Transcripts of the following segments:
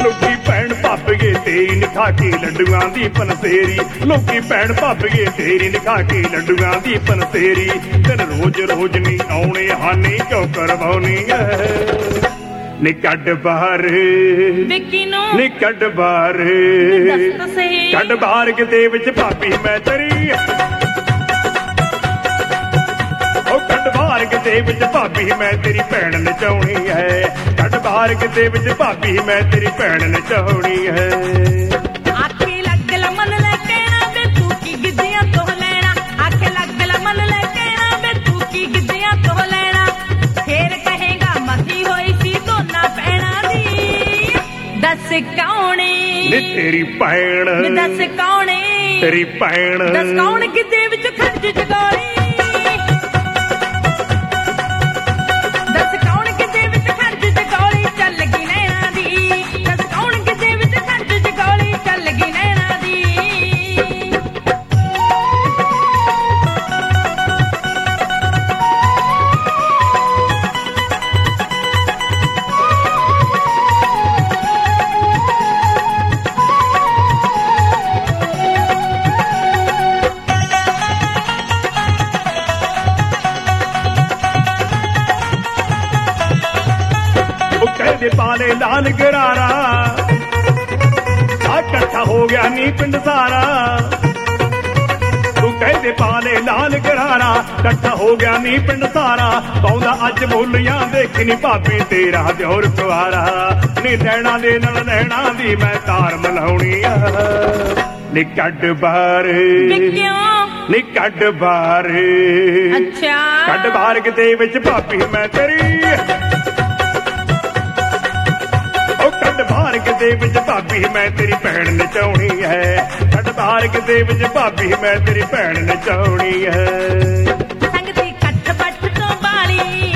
ਲੋਕੀ ਭੈਣ ਭਾਪੀਏ ਤੇਰੀ ਨਿਖਾ ਕੇ ਲੱਡੂਆਂ ਦੀ ਪਨਸੇਰੀ, ਲੋਕੀ ਭੈਣ ਭਾਪੀਏ ਤੇਰੀ ਨਿਖਾ ਕੇ ਲੱਡੂਆਂ ਦੀ ਪਨਸੇਰੀ। ਦਿਨ ਰੋਜ਼ ਰੋਜ਼ ਨਹੀਂ ਆਉਣੇ ਹਾਨੀ ਕਿਉਂ ਕਰਵਾਉਣੀ ਐ ਨੀ ਕੱਢ ਬਾਹਰ ਵਿੱਕੀ ਨੂੰ ਨੀ ਕੱਢ ਬਾਹਰ ਦੱਸ ਤਾਂ ਸਹੀ ਕੱਢ ਬਾਹਰ ਕਿਤੇ ਵਿੱਚ ਭਾਬੀ ਮੈਂ ਤੇਰੀ ਉਹ ਕੱਢ ਬਾਹਰ ਕਿਤੇ ਵਿੱਚ ਭਾਬੀ ਮੈਂ ਤੇਰੀ ਭੈਣ ਨਚਾਉਣੀ ਹੈ, ਕੱਢ ਬਾਹਰ ਕਿਤੇ ਵਿੱਚ ਭਾਬੀ ਮੈਂ ਤੇਰੀ ਭੈਣ ਨਚਾਉਣੀ ਹੈ। ਆਖੇ ਲੱਗ ਲਾ ਮਨ ਲੈ ਕਹਿਣਾ ਵੇ ਤੂੰ ਕੀ ਗਿੱਧਿਆਂ ਤੋਂ ਲੈਣਾ, ਆਖੇ ਲੱਗ ਲਾ ਮਨ ਲੈ ਕਹਿਣਾ ਵੇ ਤੂੰ ਕੀ ਗਿੱਧਿਆਂ ਤੋਂ ਲੈਣਾ। ਫੇਰ ਕਹੇਗਾ ਮਸੀ ਹੋਈ ਸੀ ਦੋਨਾਂ ਭੈਣਾਂ ਦੀ, ਦੱਸ ਕੌਣੇ ਨੀ ਤੇਰੀ ਭੈਣ ਦੱਸ ਕੌਣੇ ਤੇਰੀ ਭੈਣ ਦੱਸ ਕੌਣ ਗਿੱਧੇ ਵਿੱਚ ਖਰਚ ਜਗਾਲੀ, ਦੱਸ ਕੌਣ ਗਿੱਧੇ ਵਿੱਚ ਖਰਚ ਜਗਾਲੀ ਚੱਲ ਗਈ ਨੈਣਾ ਦੀ, ਦੱਸ ਕੌਣ ਗਿੱਧੇ ਵਿੱਚ ਖਰਚ ਜਗਾਲੀ ਚੱਲ ਗਈ ਨੈਣਾ ਦੀ। ਕਹਿੰਦੇ ਪਾਲੇ ਲਾਲ ਗਰਾਰਾ ਆ ਇਕੱਠਾ ਹੋ ਗਿਆ ਨੀ ਪਿੰਡ ਸਾਰਾ, ਤੂੰ ਕਹਿੰਦੇ ਪਾਲੇ ਲਾਲ ਗਰਾਰਾ ਇਕੱਠਾ ਹੋ ਗਿਆ ਨੀ ਪਿੰਡ ਸਾਰਾ। ਪਾਉਂਦਾ ਅੱਜ ਬੋਲੀਆਂ ਦੇਖੀ ਨੀ ਭਾਬੀ ਤੇਰਾ ਦਿਓਰ ਕੁਆਰਾ, ਨੀ ਨੈਣਾ ਦੇ ਨਾਲ ਨੈਣਾ ਦੀ ਮੈਂ ਤਾਰ ਮਲਾਉਣੀ ਆ ਨੀ ਕੱਢ ਬਾਹਰ ਨੀ ਕੱਢ ਬਾਹਰ ਅੱਛਾ ਕੱਢ ਬਾਹਰ ਕਿਤੇ ਵਿੱਚ ਭਾਬੀ ਮੈਂ ਤੇਰੀ ਕੱਢ ਬਾਹਰ ਕਿਤੇ ਵਿੱਚ ਭਾਬੀ ਮੈਂ ਤੇਰੀ ਭੈਣ ਨਚਾਉਣੀ ਹੈ, ਕੱਢ ਬਾਹਰ ਕਿਤੇ ਵਿੱਚ ਭਾਬੀ ਮੈਂ ਤੇਰੀ ਭੈਣ ਨਚਾਉਣੀ ਹੈ। ਸੰਗਤੀ ਕੱਠ ਬੱਠ ਤੋਂ ਬਾਲੀ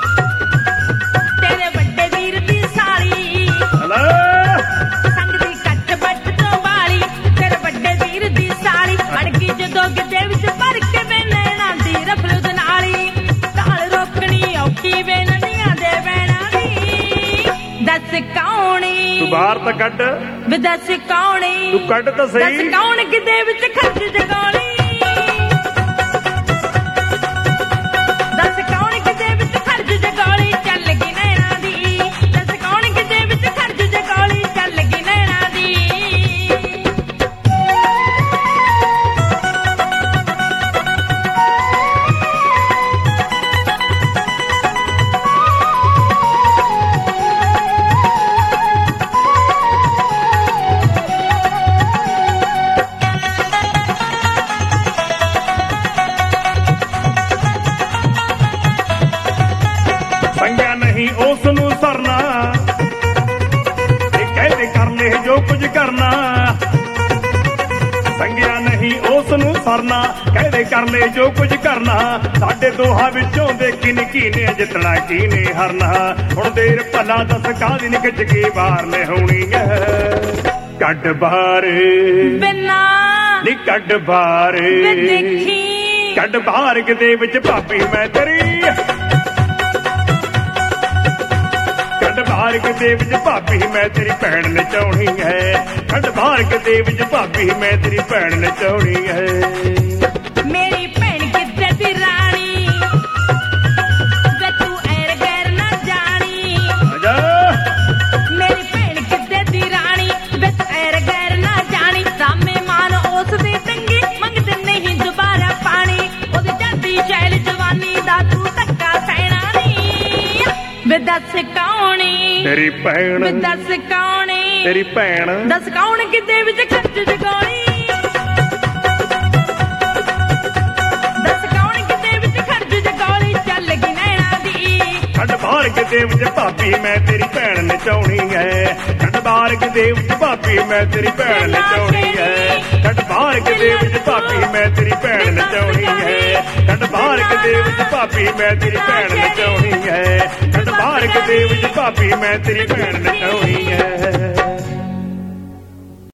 ਤੇਰੇ ਵੱਡੇ ਵੀਰ ਦੀ ਸਾਲੀ, ਸੰਗਤੀ ਕੱਠ ਬੱਠ ਤੋਂ ਬਾਲੀ ਤੇਰੇ ਵੱਡੇ ਵੀਰ ਦੀ ਸਾਲੀ। ਅੜ ਗਈ ਜਦੋਂ ਗਿੱਧੇ ਵਿੱਚ ਭਰ ਕੇ ਵੇ ਨੈਣਾ ਦੀ ਰਫਲੁਦ ਨਾਲੀ, ਤਾਲ ਰੋਕਣੀ ਔਖੀ ਵੇ ਨੰਨੀਆਂ ਦੇ ਵੈਣਾਂ ਦੀ, ਦੱਸ ਕੌਣੀ ਤੂੰ ਬਾਹਰ ਤਾਂ ਕੱਢ ਵੇ ਦੱਸ ਕੌਣੀ ਤੂੰ ਕੱਢ ਤਾਂ ਸਹੀ ਦੱਸ ਕੌਣ ਗਿੱਧੇ ਵਿੱਚ ਖਰਚ ਜਗਾਉਣੀ, ਦੱਸ ਕੌਣ ਗਿੱਧੇ ਵਿੱਚ ਖਰਚ ਜਗਾਉਣੀ ਚੱਲ ਗਈ ਨੈਣਾ ਦੀ, ਦੱਸ ਕੌਣ ਗਿੱਧੇ ਵਿੱਚ ਖਰਚ ਜਗਾਉਣੀ ਚੱਲ ਗਈ ਨੈਣਾ ਦੀ। ਸੰਗਿਆ ਨਹੀਂ ਉਸ ਨੂੰ ਸਰਨਾ ਇਹ ਕਹਿੰਦੇ ਕਰ ਲੈ ਜੋ ਕੁਝ ਕਰਨਾ, ਸੰਗਿਆ ਨਹੀਂ ਉਸ ਨੂੰ ਸਰਨਾ ਕਹਿੰਦੇ ਕਰ ਲੈ ਜੋ ਕੁਝ ਕਰਨਾ। ਸਾਡੇ ਦੋਹਾਂ ਵਿੱਚੋਂ ਦੇਖੀ ਨੀ ਕੀਨੇ ਜਿੱਤਣਾ ਕੀਨੇ ਹਰਨਾ, ਹੁਣ ਦੇਰ ਭਲਾ ਦੱਸ ਕਾਹਦੀ ਨੀ ਖਿੱਚ ਕੇ ਬਾਹਰ ਲਿਆਉਣੀ ਐ ਕੱਢ ਬਾਹਰ ਬਿਨਾ ਨੀ ਕੱਢ ਬਾਹਰ ਵੇ ਦੇਖੀ ਕੱਢ ਬਾਹਰ ਕਿਤੇ ਵਿੱਚ ਭਾਬੀ ਮੈਂ ਤੇਰੀ ਕੱਢ ਬਾਹਰ ਕਿਤੇ ਵਿੱਚ ਭਾਬੀ ਮੈਂ ਤੇਰੀ ਭੈਣ ਨਚਾਉਣੀ ਹੈ, ਕੱਢ ਬਾਹਰ ਕਿਤੇ ਵਿੱਚ ਭਾਬੀ ਮੈਂ ਤੇਰੀ ਭੈਣ ਨਚਾਉਣੀ ਹੈ। ਮੇਰੀ ਭੈਣ ਕਿੱਥੇ ਦੀ ਰਾਣੀ ਵੇ ਤੂੰ ਐਰ ਗੈਰ ਨਾ ਜਾਣੀ, ਆਜਾ ਮੇਰੀ ਭੈਣ ਕਿੱਥੇ ਦੀ ਰਾਣੀ ਵੇ ਤੂੰ ਐਰ ਗੈਰ ਨਾ ਜਾਣੀ। ਰਾਮੇ ਮਾਨ ਉਸ ਦੀ ਟੰਗੀ ਮੰਗਦੇ ਨਹੀਂ ਦੁਬਾਰਾ ਪਾਣੀ, ਉਹਦੀ ਜਾਂਦੀ ਸ਼ੈਲ ਜਵਾਨੀ ਦਾ ਤੂੰ ਧੱਕਾ ਸਹਿਣਾ ਨਹੀਂ, ਵੇ ਦੱਸ ਕੌਣੀ ਤੇਰੀ ਭੈਣ ਵੇ ਦੱਸ ਕੌਣੀ ਤੇਰੀ ਭੈਣ ਦੱਸ ਕੌਣ ਗਿੱਧੇ ਵਿੱਚ ਖਰਚ ਜਗਾਉਣੀ, ਦੱਸ ਕੌਣ ਗਿੱਧੇ ਵਿੱਚ ਖਰਚ ਜਗਾਉਣੀ ਚੱਲ ਗਈ ਨੈਣਾ ਦੀ, ਕੱਢ ਬਾਹਰ ਕਿਤੇ ਵਿੱਚ ਭਾਬੀ ਮੈਂ ਤੇਰੀ ਭੈਣ ਨਚਾਉਣੀ ਹੈ, ਕੱਢ ਬਾਹਰ ਕਿਤੇ ਵਿੱਚ ਭਾਬੀ ਮੈਂ ਤੇਰੀ ਭੈਣ ਨਚਾਉਣੀ ਹੈ, ਕੱਢ ਬਾਹਰ ਕਿਤੇ ਵਿੱਚ ਭਾਬੀ ਮੈਂ ਤੇਰੀ ਭੈਣ ਨਚਾਉਣੀ ਹੈ, ਕੱਢ ਬਾਹਰ ਕਿਤੇ ਵਿੱਚ ਭਾਬੀ ਮੈਂ ਤੇਰੀ ਭੈਣ ਨਚਾਉਣੀ ਹੈ, ਕੱਢ ਬਾਹਰ ਕਿਤੇ ਵਿੱਚ ਭਾਬੀ ਮੈਂ ਤੇਰੀ ਭੈਣ ਨਚਾਉਣੀ ਹੈ।